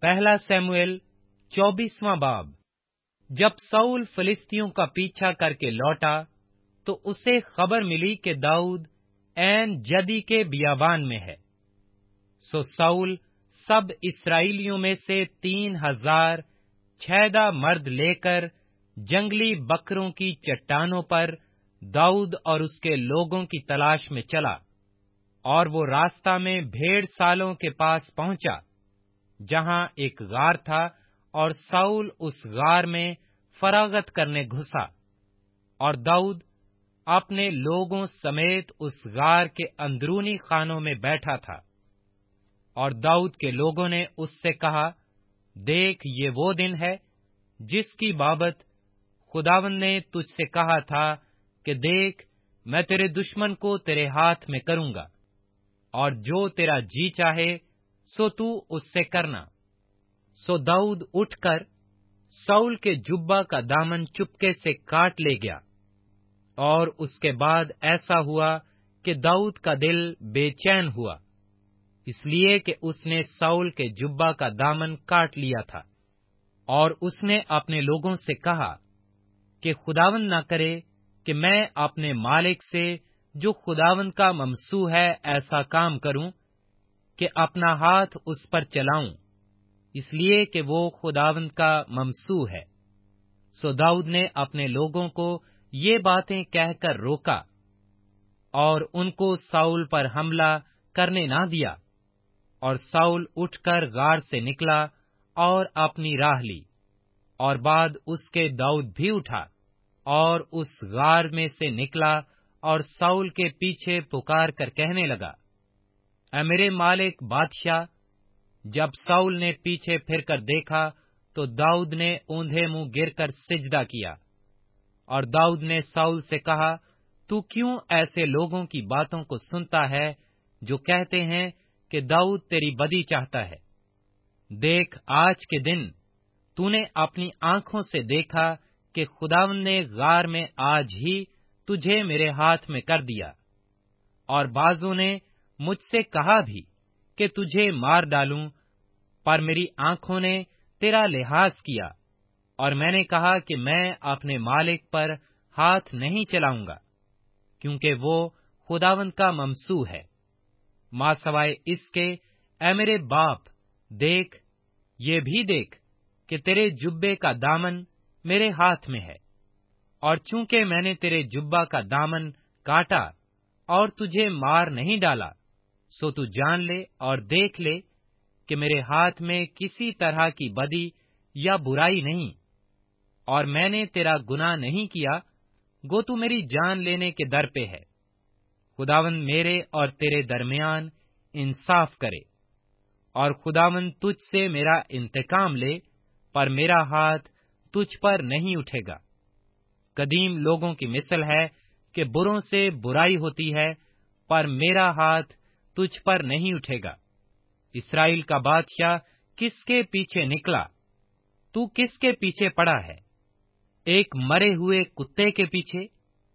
पहला शमूएल 24वां बाब। जब शाऊल फिलिस्तियों का पीछा करके लौटा तो उसे खबर मिली कि दाऊद ऐन जदी के बियाबान में है। सो शाऊल सब इस्राएलियों में से 3000 छैदा मर्द लेकर जंगली बकरों की चट्टानों पर दाऊद और उसके लोगों की तलाश में चला, और वो रास्ता में भेड़ सालों के पास पहुंचा, जहां एक गार था, और शाऊल उस गार में फरागत करने घुसा, और दाऊद अपने लोगों समेत उस गार के अंदरूनी खानों में बैठा था। और दाऊद के लोगों ने उससे कहा, देख, ये वो दिन है जिसकी बाबत खुदावंद ने तुझसे कहा था कि देख, मैं तेरे दुश्मन को तेरे हाथ में करूंगा, और जो तेरा जी चाहे सो तू उससे करना। सो दाऊद उठकर शाऊल के जुब्बा का दामन चुपके से काट ले गया। और उसके बाद ऐसा हुआ कि दाऊद का दिल बेचैन हुआ, इसलिए कि उसने शाऊल के जुब्बा का दामन काट लिया था। और उसने अपने लोगों से कहा कि खुदावंद न करे कि मैं अपने मालिक से, जो खुदावंद का ममसू है, ऐसा काम करूं कि अपना हाथ उस पर चलाऊं, इसलिए कि वो खुदावंद का ममसू है। सो दाऊद ने अपने लोगों को ये बातें कहकर रोका, और उनको शाऊल पर हमला करने ना दिया। और शाऊल उठकर गार से निकला और अपनी राह ली। और बाद उसके दाऊद भी उठा और उस गार में से निकला, और शाऊल के पीछे पुकार कर कहने लगा, ऐ मेरे मालिक बादशाह। जब शाऊल ने पीछे फिरकर देखा तो दाऊद ने ऊंधे मुंह गिरकर सिजदा किया। और दाऊद ने शाऊल से कहा, तू क्यों ऐसे लोगों की बातों को सुनता है जो कहते हैं कि दाऊद तेरी बदी चाहता है? देख, आज के दिन तूने अपनी आंखों से देखा कि खुदावंद ने गार में आज ही तुझे मेरे हाथ में कर दिया। और बाजों ने मुझसे कहा भी कि तुझे मार डालूं, पर मेरी आंखों ने तेरा लिहाज किया, और मैंने कहा कि मैं अपने मालिक पर हाथ नहीं चलाऊंगा, क्योंकि वो खुदावंद का ममसू है। मां सवाए इसके, ऐ मेरे बाप, देख, ये भी देख कि तेरे जुब्बे का दामन मेरे हाथ में है। और चूंकि मैंने तेरे जुब्बा का दामन काटा और तुझे मार नहीं डाला, सो तू जान ले और देख ले कि मेरे हाथ में किसी तरह की बदी या बुराई नहीं, और मैंने तेरा गुनाह नहीं किया, गो तू मेरी जान लेने के दर पे है। खुदावंद मेरे और तेरे दरमियान इंसाफ करे, और खुदावंद तुझ से मेरा इंतकाम ले, पर मेरा हाथ तुझ पर नहीं उठेगा। कदीम लोगों की मिसल है कि बुरों से बुराई होती है, पर मेरा हाथ तुझ पर नहीं उठेगा। इस्राएल का बादशाह किसके पीछे निकला? तू किसके पीछे पड़ा है? एक मरे हुए कुत्ते के पीछे,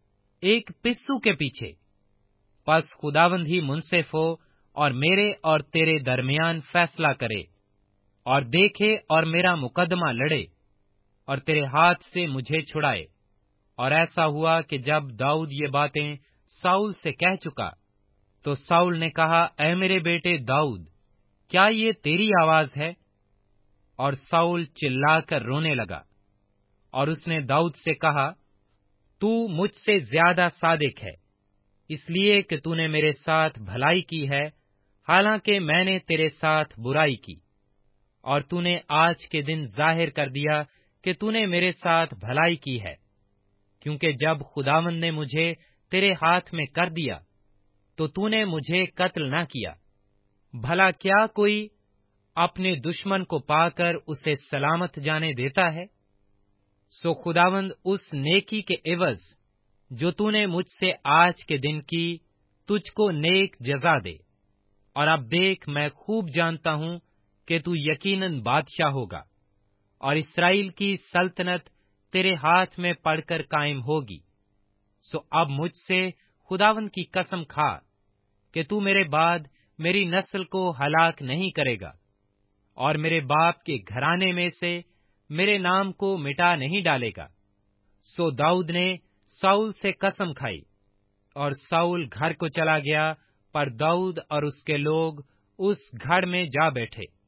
एक पिस्सू के पीछे? बस खुदावंद ही मुंसिफ हो और मेरे और तेरे दरमियान फैसला करे, और देखे और मेरा मुकदमा लड़े, और तेरे हाथ से मुझे छुड़ाए। और ऐसा हुआ कि जब दाऊद ये बातें शाऊल से कह चुका, तो शाऊल ने कहा, ऐ मेरे बेटे दाऊद, क्या ये तेरी आवाज है? और शाऊल चिल्लाकर रोने लगा। और उसने दाऊद से कहा, तू मुझसे ज्यादा सादिक है, इसलिए कि तूने मेरे साथ भलाई की है, हालांकि मैंने तेरे साथ बुराई की। और तूने आज के दिन जाहिर कर दिया कि तूने मेरे साथ भलाई की है, क्योंकि जब खुदावंद ने मुझे तेरे हाथ में कर दिया, तो तूने मुझे कत्ल न किया। भला क्या कोई अपने दुश्मन को पाकर उसे सलामत जाने देता है? सो खुदावंद उस नेकी के एवज जो तूने मुझसे आज के दिन की, तुझको नेक जजा दे। और अब देख, मैं खूब जानता हूं कि तू यकीनन बादशाह होगा, और इस्राएल की सल्तनत तेरे हाथ में पड़कर कायम होगी। सो अब मुझसे खुदावंद की कसम खा कि तू मेरे बाद मेरी नस्ल को हलाक नहीं करेगा। اور میرے باپ کے گھرانے میں سے میرے نام کو مٹا نہیں ڈالے گا۔ سو داؤد نے ساؤل سے قسم کھائی، اور ساؤل گھر کو چلا گیا، پر داؤد اور اس کے لوگ اس گھر میں جا بیٹھے۔